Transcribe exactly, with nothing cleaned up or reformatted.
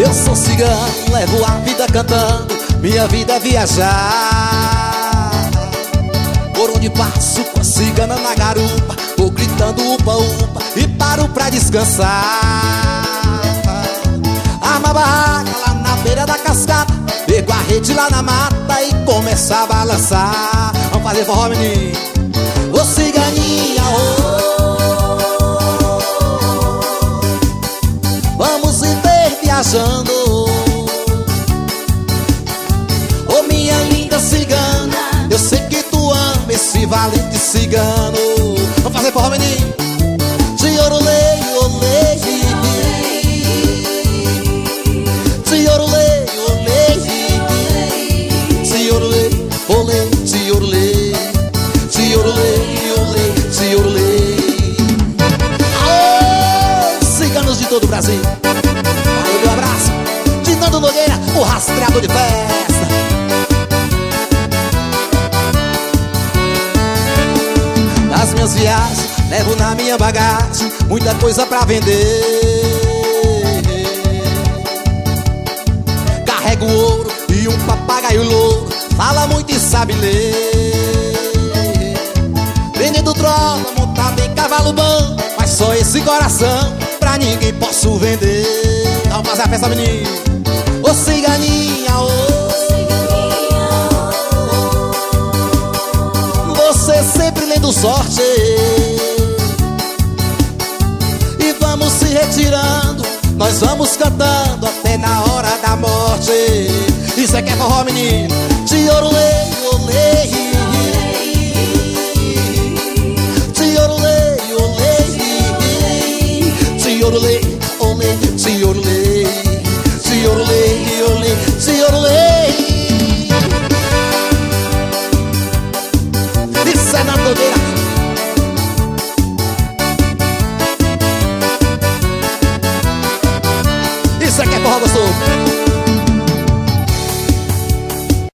Eu sou cigano, levo a vida cantando, minha vida é viajar. Por onde passo com a cigana na garupa, vou gritando upa upa e paro pra descansar. Arma a barraca lá na beira da cascata, pego a rede lá na mata e começo a balançar. Vamos fazer forró, menino. Ô ciganinha, oh, vamos se ver viajando. Ô minha linda cigana, eu sei que tu ama esse valente cigano. Vamos fazer forró, menino. De ouro leio, olê, de ouro leio, olê, de ouro leio, olê, de ouro leio, de ouro leio, olê, de ouro leio. Aô, ciganos de todo o Brasil, aí meu abraço de Nando Nogueira, o rastreador de festa. Nas minhas viagens, levo na minha bagagem muita coisa pra vender. Carrego ouro e um papagaio louro, fala muito e sabe ler. Vendendo droga, montado em cavalo bom, mas só esse coração pra ninguém posso vender. Vamos fazer a festa, menino. Ô ciganinha, ô, você sempre lendo sorte. E vamos se retirando, nós vamos cantando até na hora da morte. Isso é que é forró, menino. De ouro leio, olê, de ouro leio, olê, de ouro leio, olê, de ouro leio, de ouro leio, olê, de ouro leio. Isso é Nando Nogueira. Isso aqui é forró gostoso.